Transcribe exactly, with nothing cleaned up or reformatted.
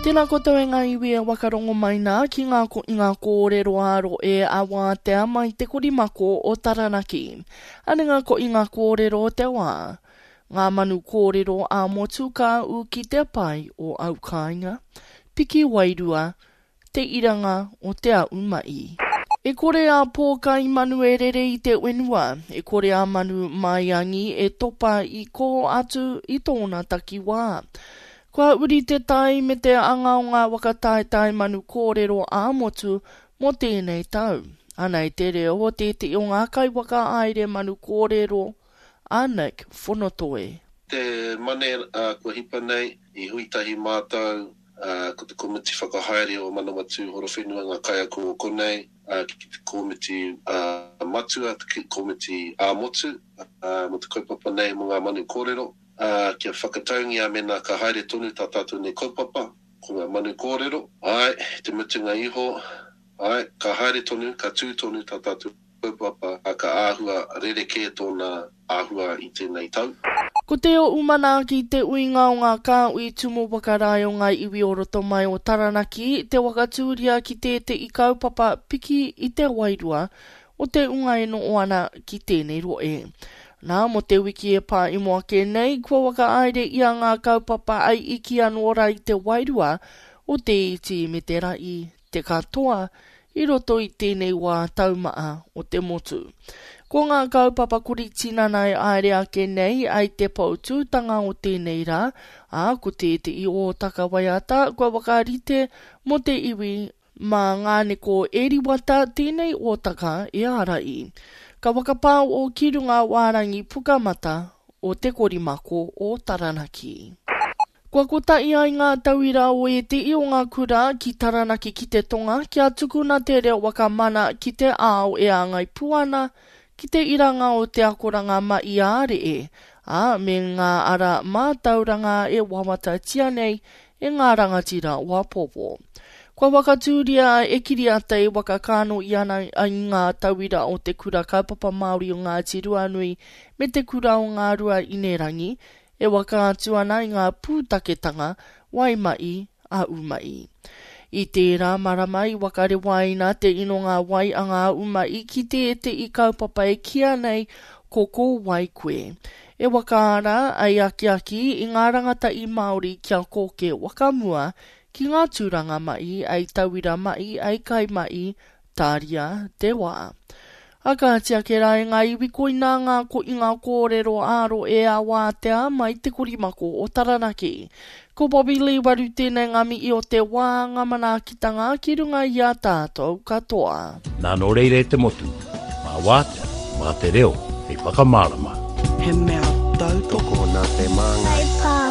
Tēnā koutou e ngā iwi e wakarongo mai nā ki ngā ko i ngā kōrero aro e awa te amai te korimako o Taranaki. Ane ngā ko i ngā kōrero o te wā. Ngā manu kōrero a motu ka u ki te pai o au kāinga. Piki wairua, te iranga o te au mai. E kore a pōkai manu e rere i te wenua. E kore a manu mai angi e topa i ko atu i tōna takiwā. Kua uri te tai me te anga o ngā wakataetai manu kōrero a motu mo tēnei tau. Anei te reo o te te o ngā kaiwaka aere manu kōrero a Nick Fonotoe. Te mane uh, kua hipa nei i huitahi mātau uh, ko te komiti whakahaere o Manawatu Horowhenua ngā kai ako konei, uh, ki te komiti uh, matua, te komiti a motu, uh, mo te kaupapa nei mo ngā manu kōrero. Uh, kia whakataungia mena ka haere tonu tā tātou nei kaupapa, ko ngā manu kōrero. Ai, te mutunga iho, ai, ka haere tonu, ka tū tonu tā tātou kaupapa, a ka āhua rereke tōna āhua i tēnei tau. Ko te o umana ki te uinga o ngā kāui tumu wakarai o ngā iwi o roto mai o Taranaki, te wakatūria ki te te i kaupapa piki i te wairua o te unga eno o ana ki tēnei roe. Nā, mo te wiki e pā i mua ke nei, kua waka aere i a ngā kaupapa ai iki anu ora i te wairua o te iti me te rai, te katoa, i roto i tēnei wā taumaa o te motu. Ko ngā kaupapa kuri tinanai aere a ke nei ai te pautūtanga o tēnei rā, a ko te te i o takawaiata, kua wakarite mo te iwi mā ngā neko eriwata tēnei o taka e arai. Ka wakapau o kirunga wārangi pukamata o te korimako o Taranaki. Kua kota i ai ngā tauira o e te i o ngā kura ki Taranaki ki te tonga, kia tukuna te reo wakamana ki te ao e a ngai puana, ki te iranga o te akoranga ma i are e, a me ngā ara mātauranga e wawata tia nei e ngā rangatira o Apopo. Kua wakatūria e kiri ata e wakakano i ana i ngā tauira o te kura kaupapa Māori o ngā Tiruanui me te kura o ngā rua inerangi e wakaatu ana i ngā pūtaketanga waimai a umai. I tērā maramai wakare waina te ino ngā wai a ngā umai ki te te i kaupapa e kia nei koko wai koe. E wakaara ai aki aki i ngā rangata i Māori kia koke wakamua ki ngā tūranga mai, ai tauira mai, ai kai mai, tāria te wā. Akatia ke rai ngā iwi koina ngā ko i ngā kōrero aro e a wā te a mai te korimako o Taranaki. Ko Bobby Lee waru tēnei ngami i o te wā ngā manakitanga ki runga i a tātou katoa. Nā no reire te motu, mā wātea, mā te reo, hei whakamārama. He mea tau toko nā te māngai.